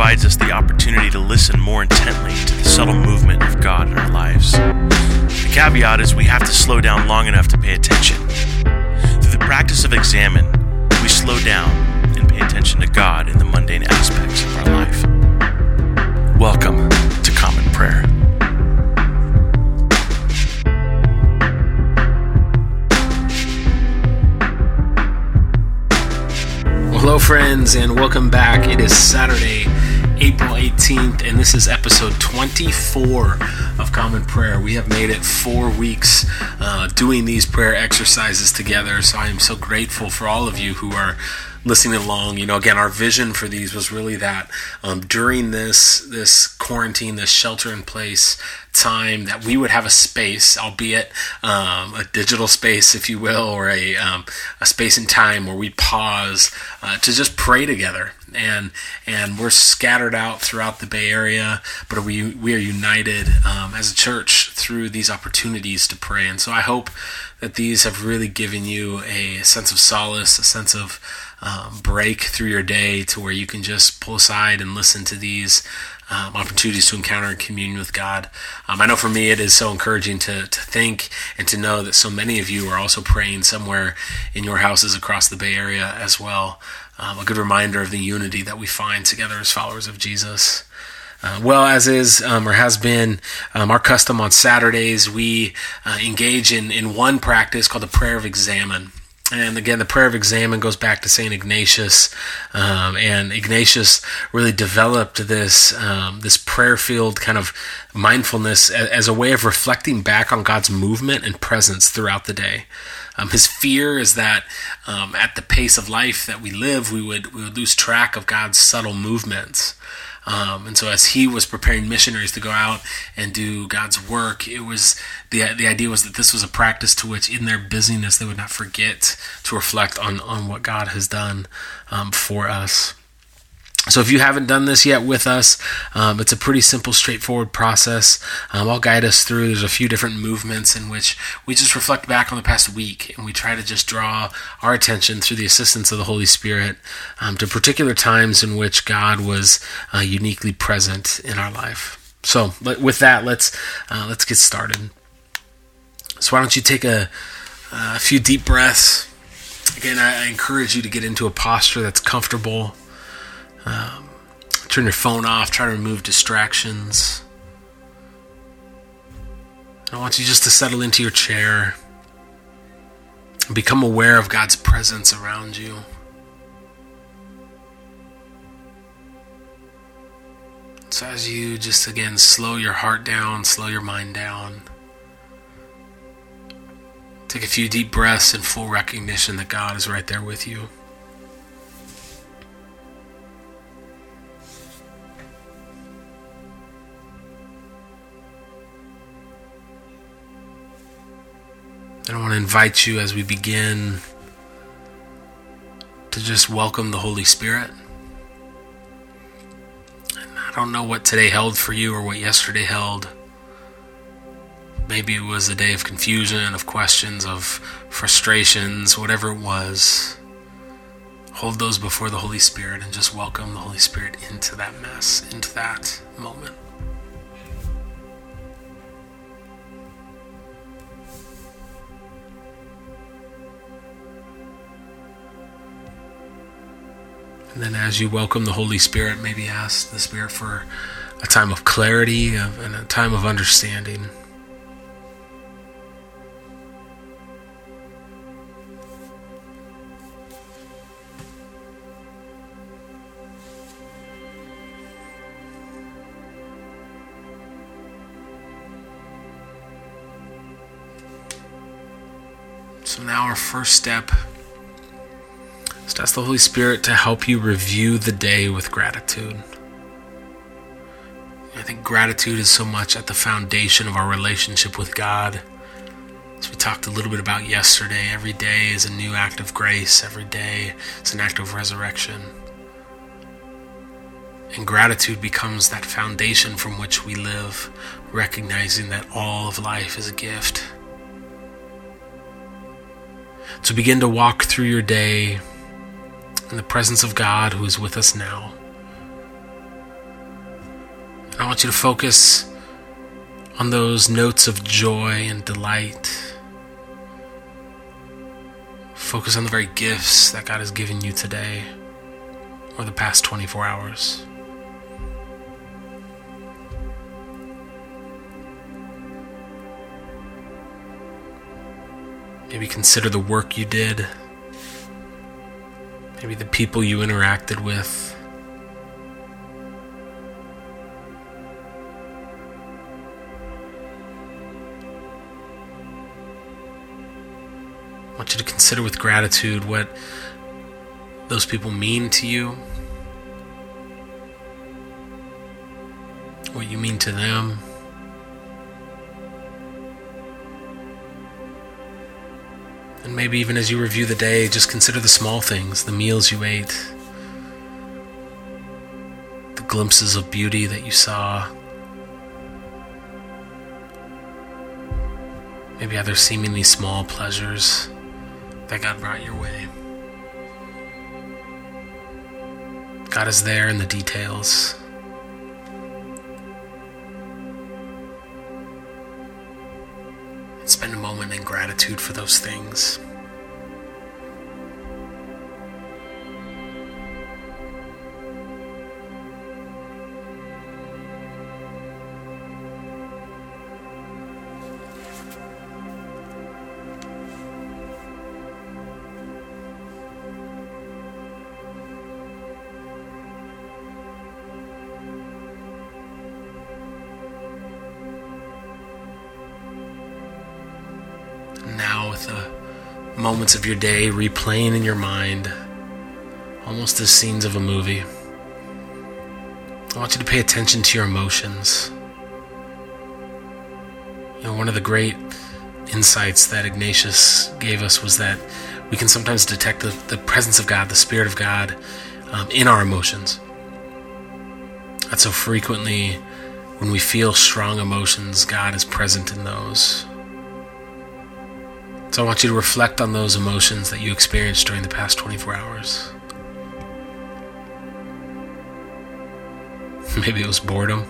provides us the opportunity to listen more intently to the subtle movement of God in our lives. The caveat is we have to slow down long enough to pay attention. Through the practice of examine, we slow down and pay attention to God in the mundane aspects of our life. Welcome to Common Prayer. Hello friends, and welcome back. It is Saturday, April 18th, and this is episode 24 of Common Prayer. We have made it 4 weeks doing these prayer exercises together, so I am so grateful for all of you who are listening along. You know, again, our vision for these was really that during this quarantine, this shelter-in-place time, that we would have a space, albeit a digital space, if you will, or a space in time where we pause to just pray together. And we're scattered out throughout the Bay Area, but we are united as a church through these opportunities to pray. And so I hope that these have really given you a sense of solace, a sense of break through your day, to where you can just pull aside and listen to these opportunities to encounter and commune with God. I know for me it is so encouraging to think and to know that so many of you are also praying somewhere in your houses across the Bay Area as well. A good reminder of the unity that we find together as followers of Jesus. Well, as is or has been our custom on Saturdays, we engage in one practice called the prayer of examine. And again, the prayer of examine goes back to St. Ignatius, and Ignatius really developed this prayer-filled kind of mindfulness as a way of reflecting back on God's movement and presence throughout the day. His fear is that at the pace of life that we live, we would lose track of God's subtle movements. And so as he was preparing missionaries to go out and do God's work, it was the idea was that this was a practice to which in their busyness they would not forget to reflect on what God has done for us. So if you haven't done this yet with us, it's a pretty simple, straightforward process. I'll guide us through. There's a few different movements in which we just reflect back on the past week, and we try to just draw our attention through the assistance of the Holy Spirit to particular times in which God was uniquely present in our life. So with that, let's get started. So why don't you take a few deep breaths. Again, I encourage you to get into a posture that's comfortable. Turn your phone off, try to remove distractions. I want you just to settle into your chair and become aware of God's presence around you. So as you just again slow your heart down, slow your mind down, take a few deep breaths in full recognition that God is right there with you. And I want to invite you as we begin to just welcome the Holy Spirit. And I don't know what today held for you or what yesterday held. Maybe it was a day of confusion, of questions, of frustrations, whatever it was. Hold those before the Holy Spirit and just welcome the Holy Spirit into that mess, into that moment. And then as you welcome the Holy Spirit, maybe ask the Spirit for a time of clarity and a time of understanding. So now our first step, just ask the Holy Spirit to help you review the day with gratitude. I think gratitude is so much at the foundation of our relationship with God. As we talked a little bit about yesterday, every day is a new act of grace. Every day is an act of resurrection. And gratitude becomes that foundation from which we live, recognizing that all of life is a gift. So begin to walk through your day in the presence of God who is with us now. And I want you to focus on those notes of joy and delight. Focus on the very gifts that God has given you today or the past 24 hours. Maybe consider the work you did. Maybe the people you interacted with. I want you to consider with gratitude what those people mean to you, what you mean to them. And maybe even as you review the day, just consider the small things, the meals you ate, the glimpses of beauty that you saw. Maybe other seemingly small pleasures that God brought your way. God is there in the details. And spend a moment in gratitude for those things. Now with the moments of your day replaying in your mind, almost as scenes of a movie, I want you to pay attention to your emotions. One of the great insights that Ignatius gave us was that we can sometimes detect the presence of God, the Spirit of God, in our emotions. That so frequently when we feel strong emotions, God is present in those. So I want you to reflect on those emotions that you experienced during the past 24 hours. Maybe it was boredom.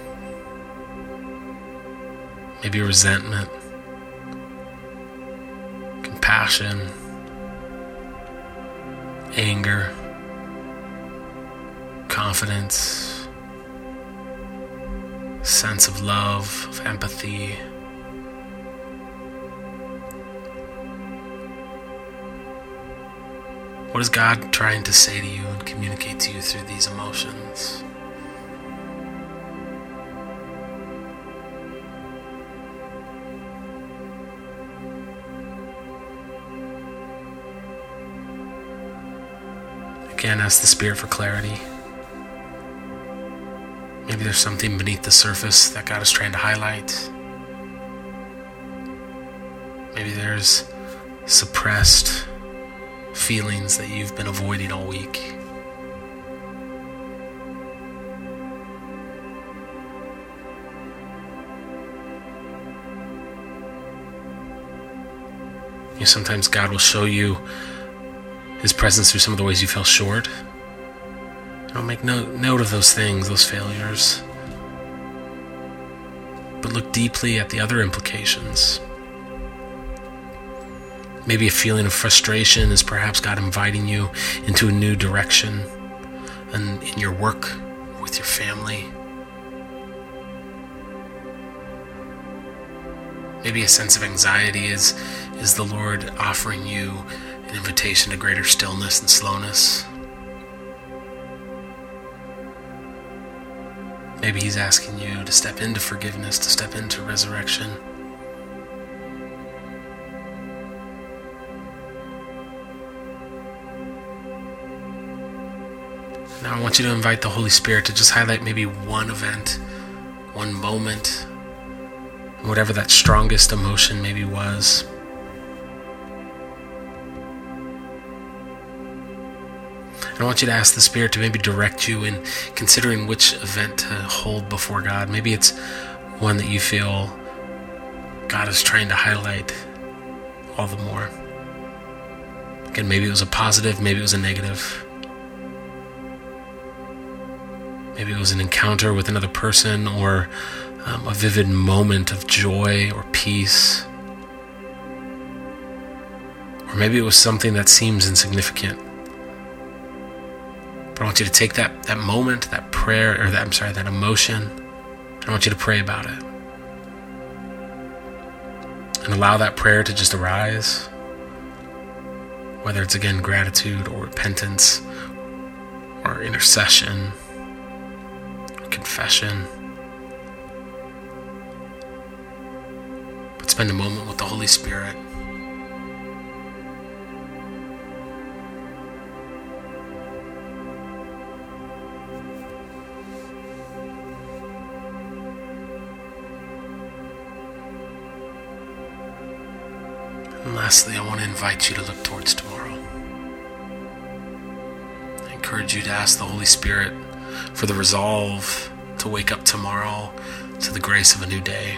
Maybe resentment. Compassion. Anger. Confidence. Sense of love, of empathy. What is God trying to say to you and communicate to you through these emotions? Again, ask the Spirit for clarity. Maybe there's something beneath the surface that God is trying to highlight. Maybe there's suppressed feelings that you've been avoiding all week. Sometimes God will show you His presence through some of the ways you fell short. Make note of those things, those failures. But look deeply at the other implications. Maybe a feeling of frustration is perhaps God inviting you into a new direction and in your work, with your family. Maybe a sense of anxiety is the Lord offering you an invitation to greater stillness and slowness. Maybe He's asking you to step into forgiveness, to step into resurrection. Now I want you to invite the Holy Spirit to just highlight maybe one event, one moment, whatever that strongest emotion maybe was. And I want you to ask the Spirit to maybe direct you in considering which event to hold before God. Maybe it's one that you feel God is trying to highlight all the more. Again, maybe it was a positive, maybe it was a negative. Maybe it was an encounter with another person, or a vivid moment of joy or peace. Or maybe it was something that seems insignificant. But I want you to take that moment, that prayer, or that emotion, and I want you to pray about it. And allow that prayer to just arise. Whether it's, again, gratitude or repentance or intercession or confession. But spend a moment with the Holy Spirit. And lastly, I want to invite you to look towards tomorrow. I encourage you to ask the Holy Spirit for the resolve to wake up tomorrow to the grace of a new day.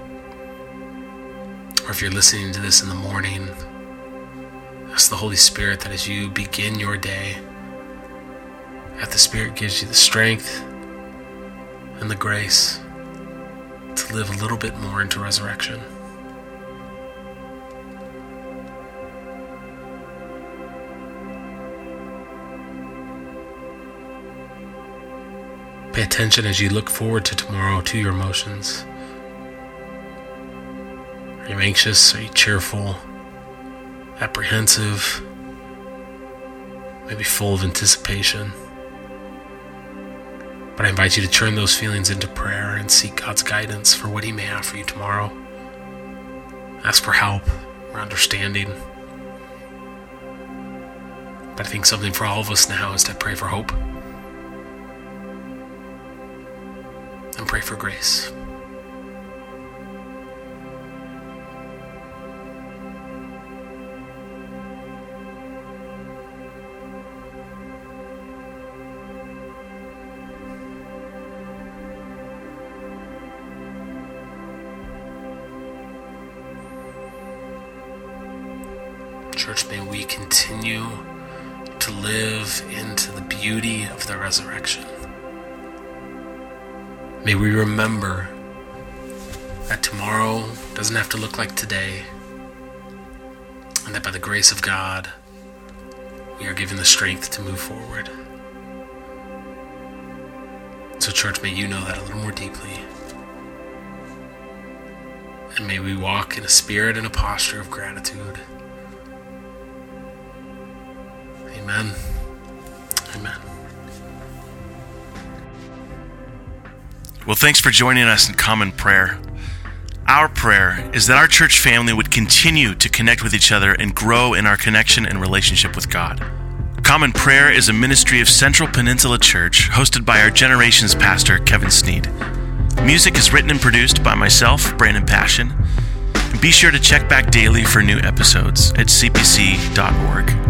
Or if you're listening to this in the morning, ask the Holy Spirit that as you begin your day, that the Spirit gives you the strength and the grace to live a little bit more into resurrection. Pay attention as you look forward to tomorrow, to your emotions. Are you anxious? Are you cheerful? Apprehensive? Maybe full of anticipation? But I invite you to turn those feelings into prayer and seek God's guidance for what He may have for you tomorrow. Ask for help or understanding. But I think something for all of us now is to pray for hope. And pray for grace. Church, may we continue to live into the beauty of the resurrection. May we remember that tomorrow doesn't have to look like today, and that by the grace of God, we are given the strength to move forward. So, church, may you know that a little more deeply. And may we walk in a spirit and a posture of gratitude. Amen. Amen. Well, thanks for joining us in Common Prayer. Our prayer is that our church family would continue to connect with each other and grow in our connection and relationship with God. Common Prayer is a ministry of Central Peninsula Church, hosted by our Generations pastor, Kevin Sneed. Music is written and produced by myself, Brandon Passion. And be sure to check back daily for new episodes at cpc.org.